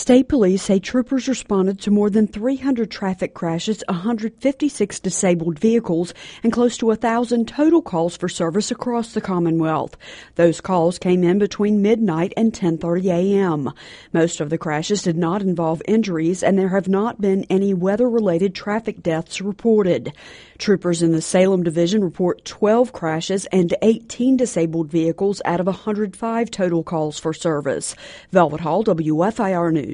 State police say troopers responded to more than 300 traffic crashes, 156 disabled vehicles, and close to 1,000 total calls for service across the Commonwealth. Those calls came in between midnight and 10:30 a.m. Most of the crashes did not involve injuries, and there have not been any weather-related traffic deaths reported. Troopers in the Salem Division report 12 crashes and 18 disabled vehicles out of 105 total calls for service. Velvet Hall, WFIR News.